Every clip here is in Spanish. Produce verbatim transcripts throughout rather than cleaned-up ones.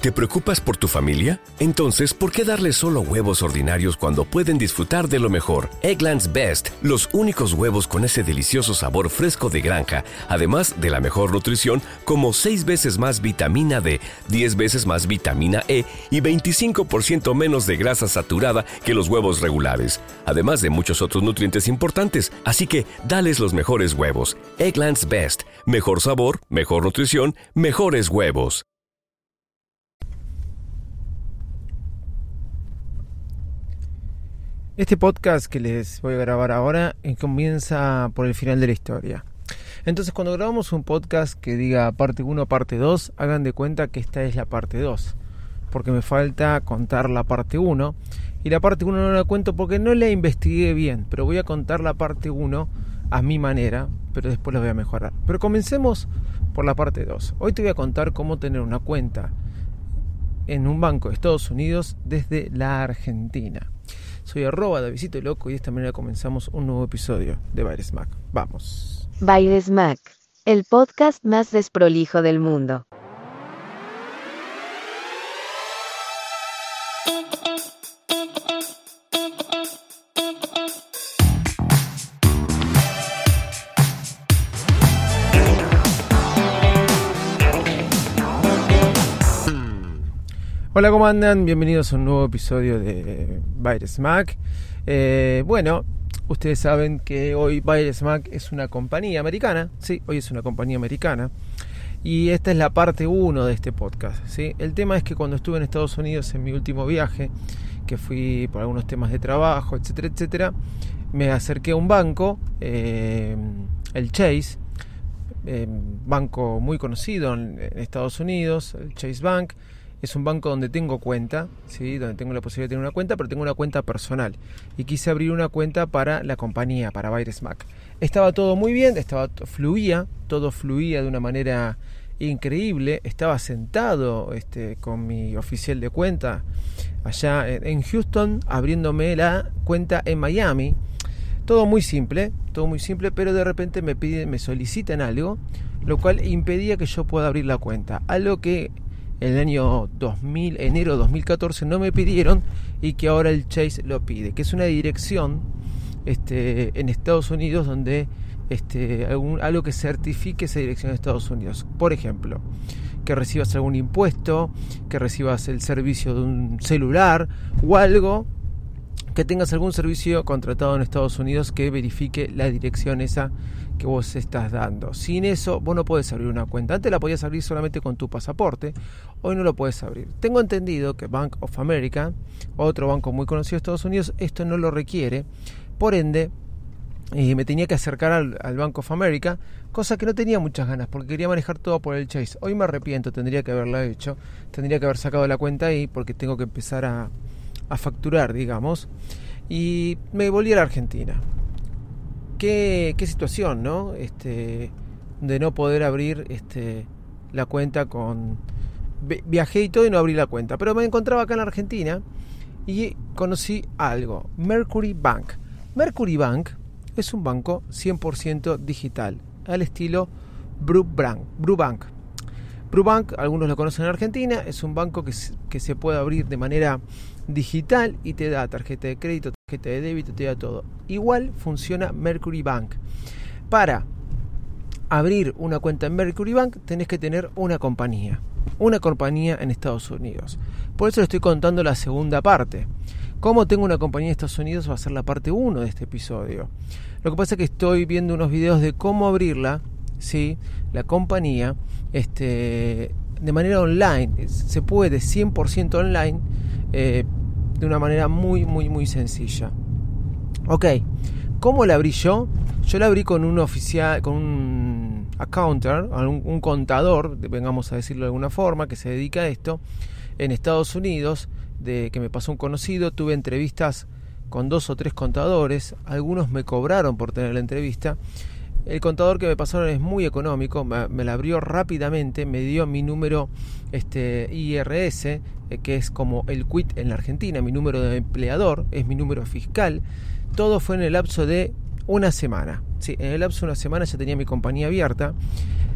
¿Te preocupas por tu familia? Entonces, ¿por qué darles solo huevos ordinarios cuando pueden disfrutar de lo mejor? Eggland's Best, los únicos huevos con ese delicioso sabor fresco de granja, además de la mejor nutrición, como seis veces más vitamina D, diez veces más vitamina E y veinticinco por ciento menos de grasa saturada que los huevos regulares, además de muchos otros nutrientes importantes. Así que, dales los mejores huevos. Eggland's Best, mejor sabor, mejor nutrición, mejores huevos. Este podcast que les voy a grabar ahora comienza por el final de la historia. Entonces, cuando grabamos un podcast que diga parte uno, parte dos, hagan de cuenta que esta es la parte dos, porque me falta contar la parte uno, y la parte uno no la cuento porque no la investigué bien, pero voy a contar la parte uno a mi manera, pero después la voy a mejorar. Pero comencemos por la parte dos. Hoy te voy a contar cómo tener una cuenta en un banco de Estados Unidos desde la Argentina. Soy arroba Davidito Loco y de esta manera comenzamos un nuevo episodio de Baires Mac. Vamos. Baires Mac, el podcast más desprolijo del mundo. Hola, ¿cómo andan? Bienvenidos a un nuevo episodio de Baires Mac. Eh, bueno, ustedes saben que hoy Baires Mac es una compañía americana. Sí, hoy es una compañía americana. Y esta es la parte uno de este podcast, ¿sí? El tema es que cuando estuve en Estados Unidos en mi último viaje, que fui por algunos temas de trabajo, etcétera, etcétera, me acerqué a un banco, eh, el Chase, eh, banco muy conocido en, en Estados Unidos, el Chase Bank. Es un banco donde tengo cuenta, ¿sí? Donde tengo la posibilidad de tener una cuenta, pero tengo una cuenta personal. Y quise abrir una cuenta para la compañía, para Baires Mac. Estaba todo muy bien, estaba fluía, todo fluía de una manera increíble. Estaba sentado este, con mi oficial de cuenta allá en Houston, abriéndome la cuenta en Miami. Todo muy simple, todo muy simple, pero de repente me piden, me solicitan algo, lo cual impedía que yo pueda abrir la cuenta. Algo que el año dos mil, enero de dos mil catorce no me pidieron y que ahora el Chase lo pide, que es una dirección este, en Estados Unidos donde este, algún, algo que certifique esa dirección en Estados Unidos. Por ejemplo, que recibas algún impuesto, que recibas el servicio de un celular o algo, que tengas algún servicio contratado en Estados Unidos que verifique la dirección esa que vos estás dando. Sin eso, vos no podés abrir una cuenta. Antes la podías abrir solamente con tu pasaporte, hoy no lo podés abrir. Tengo entendido que Bank of America, otro banco muy conocido de Estados Unidos, esto no lo requiere. Por ende, eh, me tenía que acercar al, al Bank of America, cosa que no tenía muchas ganas, porque quería manejar todo por el Chase. Hoy me arrepiento, tendría que haberla hecho, tendría que haber sacado la cuenta ahí, porque tengo que empezar a a facturar, digamos, y me volví a la Argentina. Qué, qué situación, ¿no? Este, de no poder abrir este, la cuenta con... Viajé y todo y no abrí la cuenta, pero me encontraba acá en la Argentina y conocí algo, Mercury Bank. Mercury Bank es un banco cien por ciento digital, al estilo Brubank. Brubank. Brubank, algunos lo conocen en Argentina, es un banco que se, que se puede abrir de manera digital y te da tarjeta de crédito, tarjeta de débito, te da todo. Igual funciona Mercury Bank. Para abrir una cuenta en Mercury Bank tenés que tener una compañía, una compañía en Estados Unidos. Por eso les estoy contando la segunda parte. Cómo tengo una compañía en Estados Unidos va a ser la parte uno de este episodio. Lo que pasa es que estoy viendo unos videos de cómo abrirla, ¿sí? La compañía este, de manera online. Se puede cien por ciento online, eh, de una manera muy muy muy sencilla. Ok, ¿cómo la abrí yo? Yo la abrí con un oficial, con un accountant, un, un contador, vengamos a decirlo de alguna forma, que se dedica a esto en Estados Unidos, de que me pasó un conocido. Tuve entrevistas con dos o tres contadores, algunos me cobraron por tener la entrevista. El contador que me pasaron es muy económico, me, me la abrió rápidamente, me dio mi número este, I R S, eh, que es como el Q I T en la Argentina, mi número de empleador, es mi número fiscal. Todo fue en el lapso de una semana. Sí, en el lapso de una semana ya tenía mi compañía abierta.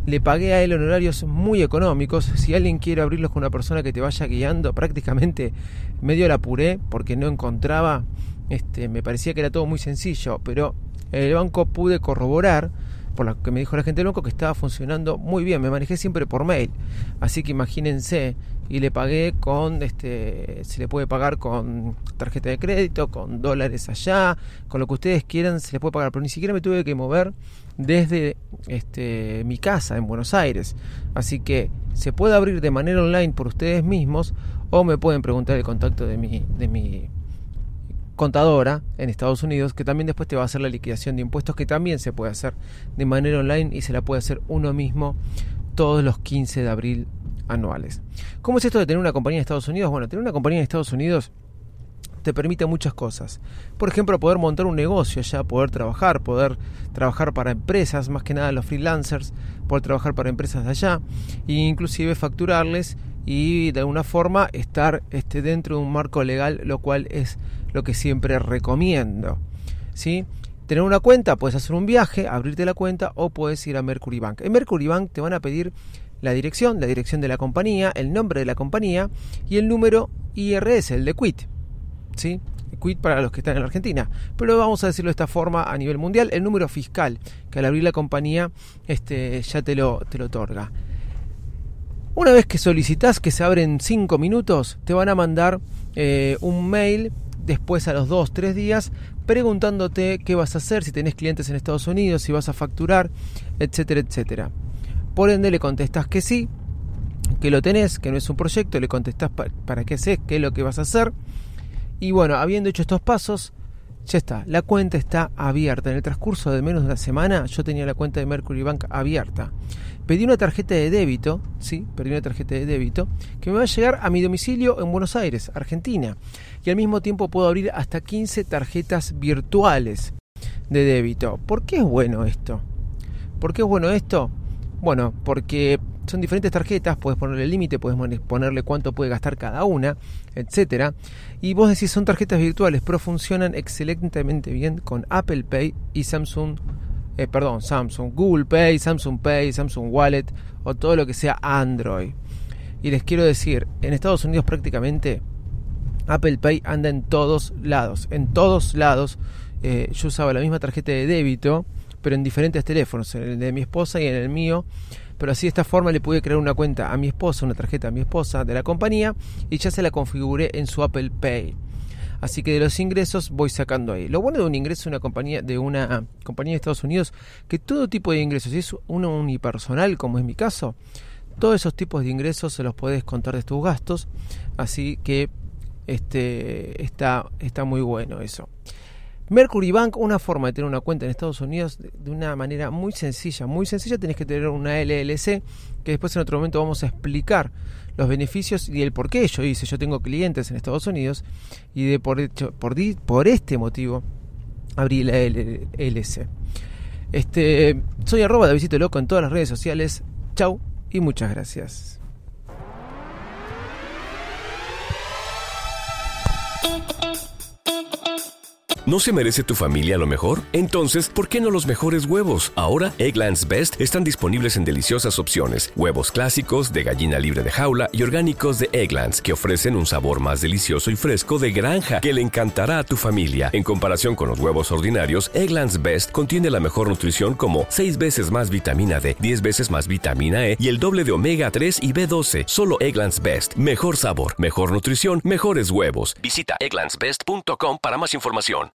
Le pagué a él honorarios muy económicos. Si alguien quiere abrirlos con una persona que te vaya guiando, prácticamente medio la apuré porque no encontraba, este, me parecía que era todo muy sencillo, pero en el banco pude corroborar, por lo que me dijo la gente del banco, que estaba funcionando muy bien. Me manejé siempre por mail, así que imagínense. Y le pagué con, este, se le puede pagar con tarjeta de crédito, con dólares allá, con lo que ustedes quieran se le puede pagar, pero ni siquiera me tuve que mover desde este, mi casa en Buenos Aires. Así que se puede abrir de manera online por ustedes mismos, o me pueden preguntar el contacto de mi, de mi contadora en Estados Unidos, que también después te va a hacer la liquidación de impuestos, que también se puede hacer de manera online y se la puede hacer uno mismo todos los quince de abril anuales. ¿Cómo es esto de tener una compañía en Estados Unidos? Bueno, tener una compañía en Estados Unidos te permite muchas cosas. Por ejemplo, poder montar un negocio allá, poder trabajar, poder trabajar para empresas, más que nada los freelancers, poder trabajar para empresas de allá, e inclusive facturarles y de alguna forma estar este, dentro de un marco legal, lo cual es lo que siempre recomiendo, ¿sí? Tener una cuenta, puedes hacer un viaje, abrirte la cuenta, o puedes ir a Mercury Bank. En Mercury Bank te van a pedir la dirección, la dirección de la compañía, el nombre de la compañía y el número I R S, el de Quit, ¿sí? Quit para los que están en la Argentina, pero vamos a decirlo de esta forma a nivel mundial, el número fiscal, que al abrir la compañía este, ya te lo, te lo otorga. Una vez que solicitas, que se abre en cinco minutos, te van a mandar eh, un mail después a los dos, tres días, preguntándote qué vas a hacer, si tenés clientes en Estados Unidos, si vas a facturar, etcétera, etcétera. Por ende le contestás que sí, que lo tenés, que no es un proyecto, le contestás pa- para qué haces, qué es lo que vas a hacer. Y bueno, habiendo hecho estos pasos, ya está, la cuenta está abierta. En el transcurso de menos de una semana yo tenía la cuenta de Mercury Bank abierta. Pedí una tarjeta de débito, sí, pedí una tarjeta de débito que me va a llegar a mi domicilio en Buenos Aires, Argentina. Y al mismo tiempo puedo abrir hasta quince tarjetas virtuales de débito. ¿Por qué es bueno esto? ¿Por qué es bueno esto? Bueno, porque son diferentes tarjetas, puedes ponerle límite, puedes ponerle cuánto puede gastar cada una, etcétera. Y vos decís, son tarjetas virtuales, pero funcionan excelentemente bien con Apple Pay y Samsung, eh, perdón, Samsung, Google Pay, Samsung Pay, Samsung Wallet o todo lo que sea Android. Y les quiero decir, en Estados Unidos prácticamente Apple Pay anda en todos lados, en todos lados. Eh, yo usaba la misma tarjeta de débito, pero en diferentes teléfonos, en el de mi esposa y en el mío, pero así de esta forma le pude crear una cuenta a mi esposa, una tarjeta a mi esposa de la compañía, y ya se la configuré en su Apple Pay. Así que de los ingresos voy sacando ahí. Lo bueno de un ingreso de una compañía de una compañía de Estados Unidos, que todo tipo de ingresos, si es uno unipersonal como es mi caso, todos esos tipos de ingresos se los puedes contar de tus gastos, así que este está, está muy bueno eso. Mercury Bank, una forma de tener una cuenta en Estados Unidos de una manera muy sencilla, muy sencilla. Tenés que tener una L L C, que después en otro momento vamos a explicar los beneficios y el por qué yo hice. Yo tengo clientes en Estados Unidos y de por, hecho, por, por este motivo abrí la L L C. Este, soy arroba Davidito Loco en todas las redes sociales. Chau y muchas gracias. ¿No se merece tu familia lo mejor? Entonces, ¿por qué no los mejores huevos? Ahora, Eggland's Best están disponibles en deliciosas opciones. Huevos clásicos, de gallina libre de jaula y orgánicos de Eggland's, que ofrecen un sabor más delicioso y fresco de granja que le encantará a tu familia. En comparación con los huevos ordinarios, Eggland's Best contiene la mejor nutrición como seis veces más vitamina D, diez veces más vitamina E y el doble de omega tres y B doce. Solo Eggland's Best. Mejor sabor, mejor nutrición, mejores huevos. Visita egglands best punto com para más información.